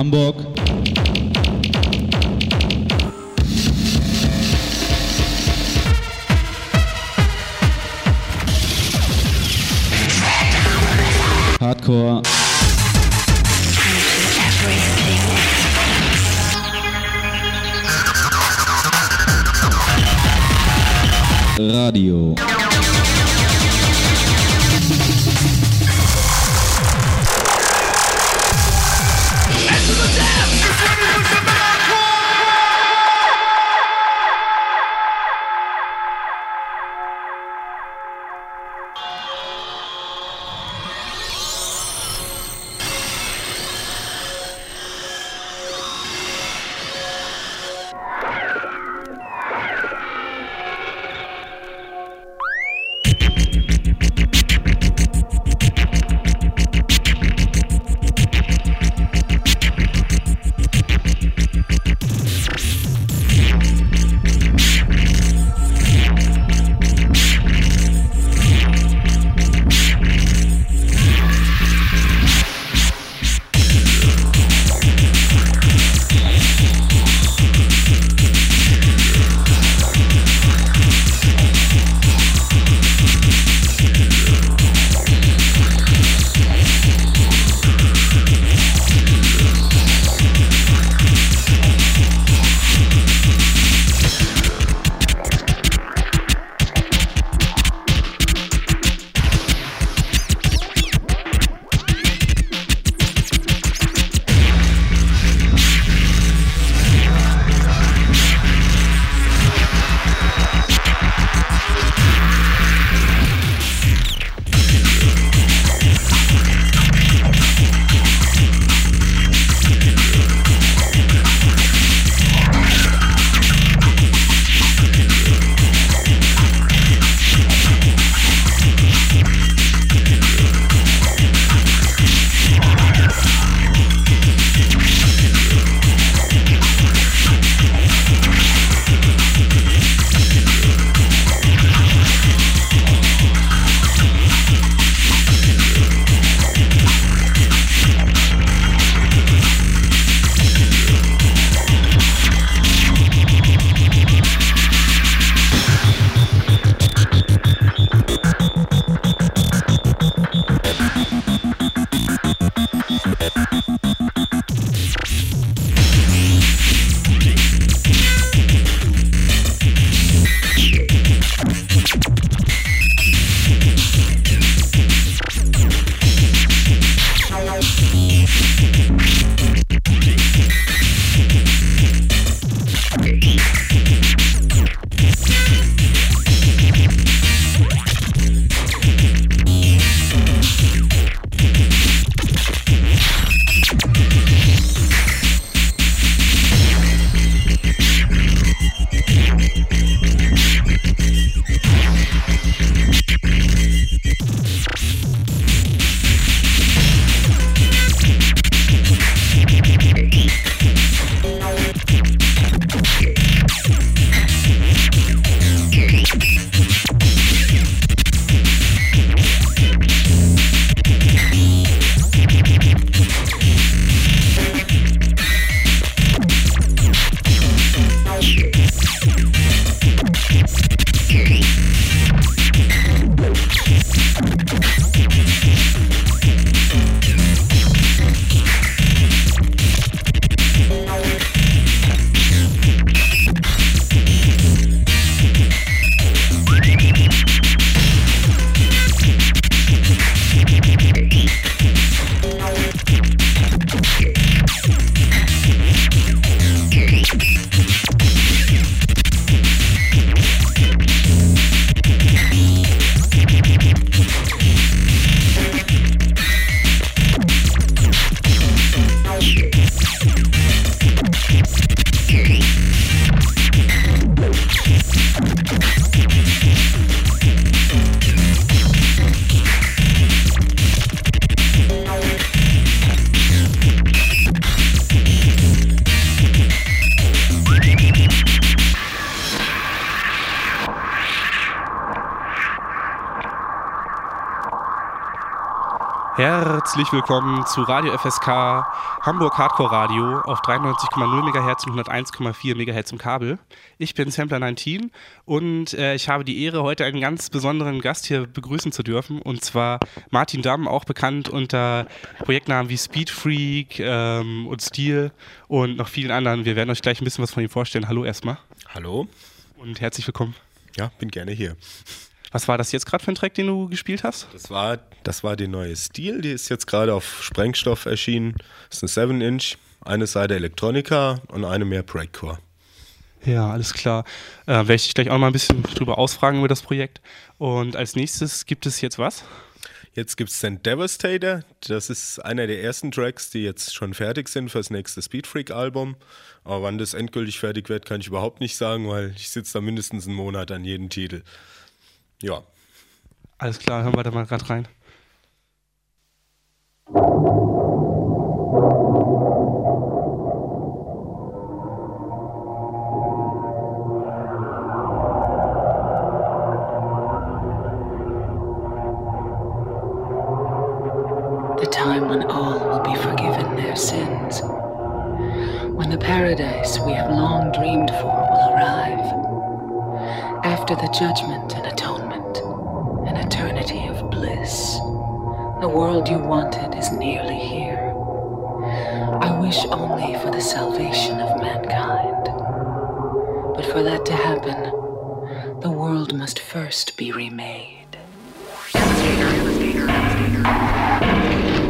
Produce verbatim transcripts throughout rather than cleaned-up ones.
Hamburg. Hardcore. Radio. Herzlich willkommen zu Radio F S K Hamburg Hardcore Radio auf dreiundneunzig Komma null Megahertz und hunderteins Komma vier Megahertz im Kabel. Ich bin Sampler neunzehn und äh, ich habe die Ehre, heute einen ganz besonderen Gast hier begrüßen zu dürfen, und zwar Martin Damm, auch bekannt unter Projektnamen wie Speed Freak ähm, und Steel und noch vielen anderen. Wir werden euch gleich ein bisschen was von ihm vorstellen. Hallo erstmal. Hallo. Und herzlich willkommen. Ja, bin gerne hier. Was war das jetzt gerade für ein Track, den du gespielt hast? Das war, das war die neue Steel, die ist jetzt gerade auf Sprengstoff erschienen. Das ist ein seven Inch, eine Seite Electronica und eine mehr Breakcore. Ja, alles klar. Äh, werde ich dich gleich auch mal ein bisschen drüber ausfragen über das Projekt. Und als nächstes gibt es jetzt was? Jetzt gibt es den Devastator. Das ist einer der ersten Tracks, die jetzt schon fertig sind für das nächste Speed Freak Album. Aber wann das endgültig fertig wird, kann ich überhaupt nicht sagen, weil ich sitze da mindestens einen Monat an jedem Titel. Ja. Alles klar, hören wir da mal gerade rein. The time when all will be forgiven their sins, when the paradise we have long dreamed for will arrive. After the judgment and atonement, an eternity of bliss. The world you wanted is nearly here. I wish only for the salvation of mankind. But for that to happen, the world must first be remade. Devastator, devastator, devastator.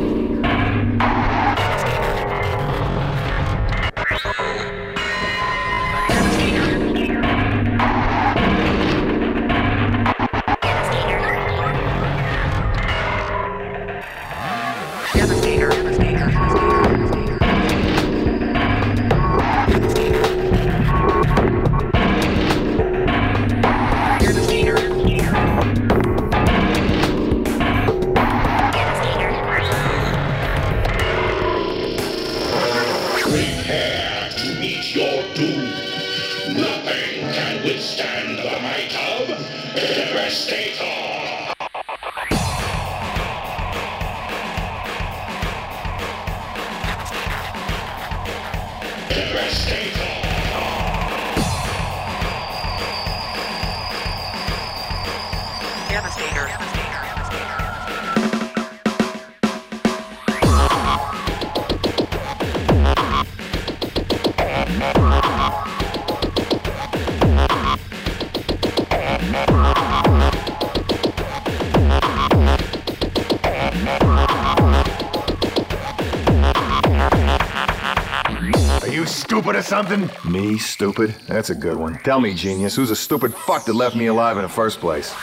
Stupid or something? Me, stupid? That's a good one. Tell me, genius, who's a stupid fuck that left me alive in the first place?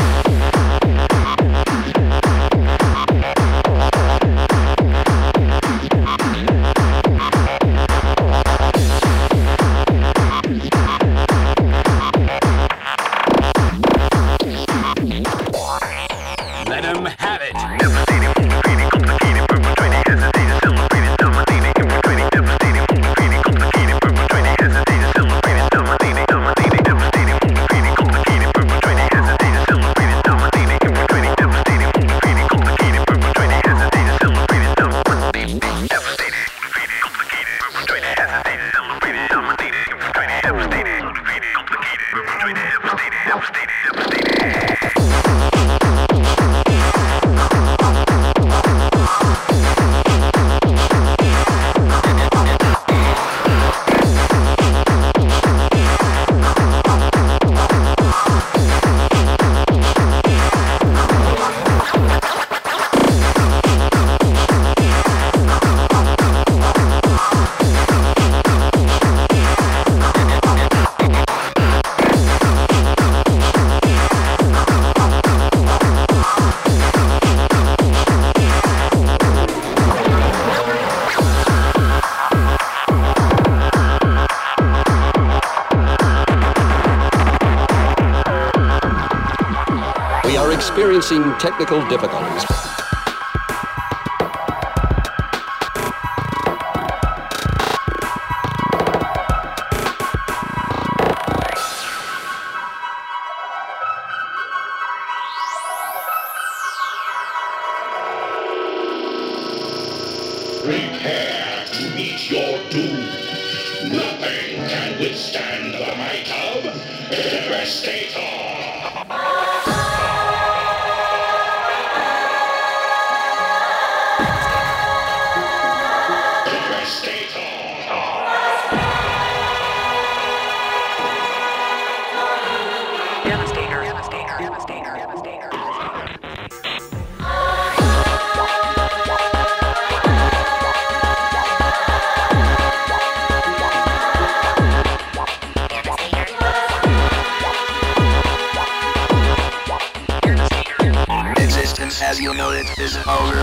Let him have it. Experiencing technical difficulties. meet your doom. Nothing can withstand the might of Devastator. As you know, it is over.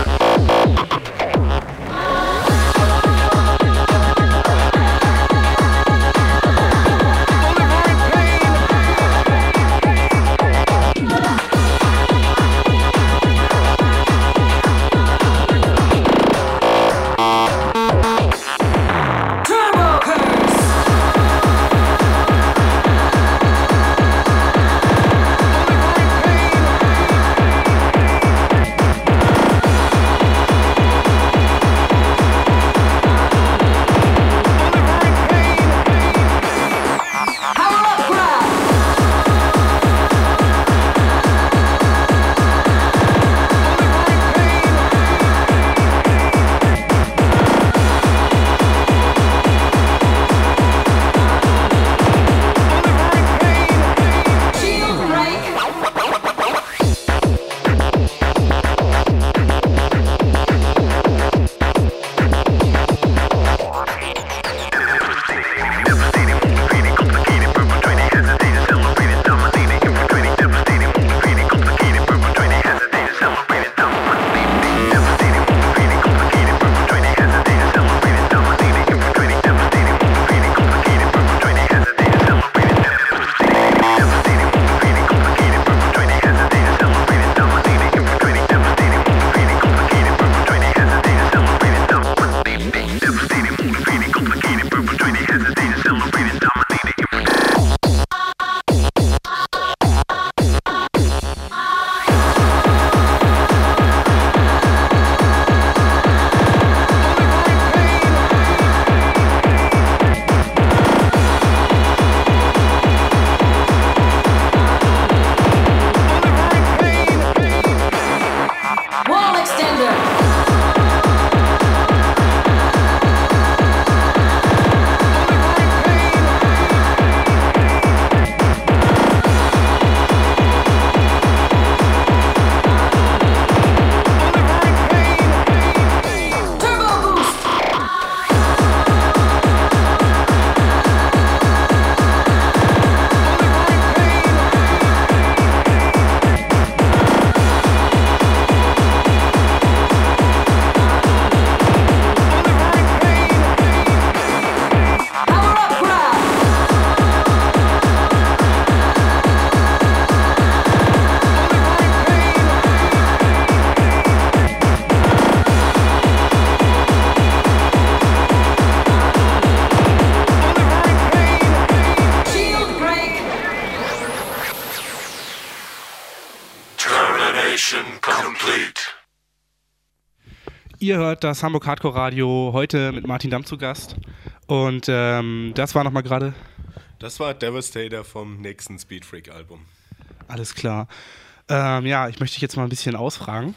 Ihr hört das Hamburg Hardcore Radio, heute mit Martin Damm zu Gast. Und ähm, das war nochmal gerade... Das war Devastator vom nächsten Speedfreak-Album. Alles klar. Ähm, ja, ich möchte dich jetzt mal ein bisschen ausfragen,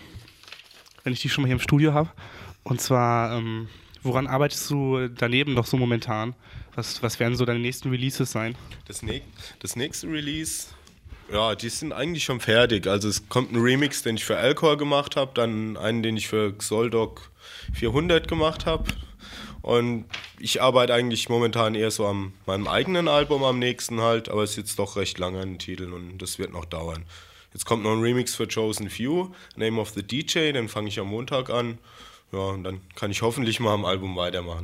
wenn ich dich schon mal hier im Studio habe. Und zwar, ähm, woran arbeitest du daneben noch so momentan? Was, was werden so deine nächsten Releases sein? Das, ne- das nächste Release... Ja, die sind eigentlich schon fertig. Also es kommt ein Remix, den ich für Alcor gemacht habe, dann einen, den ich für Xoldog vierhundert gemacht habe. Und ich arbeite eigentlich momentan eher so an meinem eigenen Album am nächsten halt, aber es ist jetzt doch recht lange an den Titeln und das wird noch dauern. Jetzt kommt noch ein Remix für Chosen Few, Name of the D J, den fange ich am Montag an. Ja, und dann kann ich hoffentlich mal am Album weitermachen.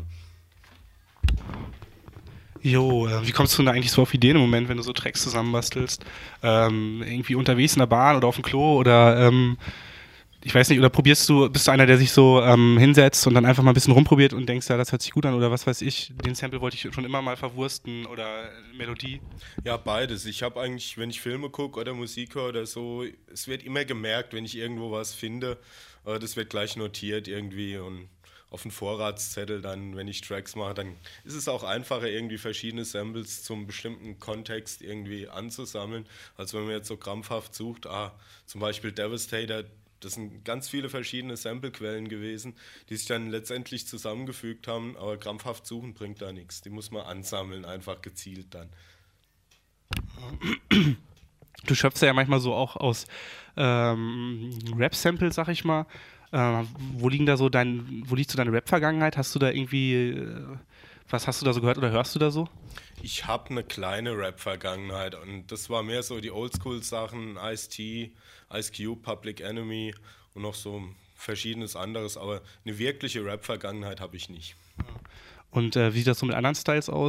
Jo, äh, wie kommst du denn da eigentlich so auf Ideen im Moment, wenn du so Tracks zusammenbastelst? Ähm, irgendwie unterwegs in der Bahn oder auf dem Klo oder ähm, ich weiß nicht, oder probierst du, bist du einer, der sich so ähm, hinsetzt und dann einfach mal ein bisschen rumprobiert und denkst, ja, das hört sich gut an oder was weiß ich, den Sample wollte ich schon immer mal verwursten oder Melodie? Ja, beides. Ich habe eigentlich, wenn ich Filme gucke oder Musik höre oder so, es wird immer gemerkt, wenn ich irgendwo was finde, äh, das wird gleich notiert irgendwie und auf den Vorratszettel dann, wenn ich Tracks mache, dann ist es auch einfacher, irgendwie verschiedene Samples zum bestimmten Kontext irgendwie anzusammeln, als wenn man jetzt so krampfhaft sucht, ah, zum Beispiel Devastator, das sind ganz viele verschiedene Samplequellen gewesen, die sich dann letztendlich zusammengefügt haben, aber krampfhaft suchen bringt da nichts. Die muss man ansammeln, einfach gezielt dann. Du schöpfst ja manchmal so auch aus ähm, Rap-Samples, sag ich mal. Äh, wo liegen da so dein, wo liegt so deine Rap-Vergangenheit? Hast du da irgendwie, äh, was hast du da so gehört oder hörst du da so? Ich habe eine kleine Rap-Vergangenheit und das war mehr so die Oldschool-Sachen, Ice-T, Ice Cube, Public Enemy und noch so verschiedenes anderes, aber eine wirkliche Rap-Vergangenheit habe ich nicht. Und äh, wie sieht das so mit anderen Styles aus?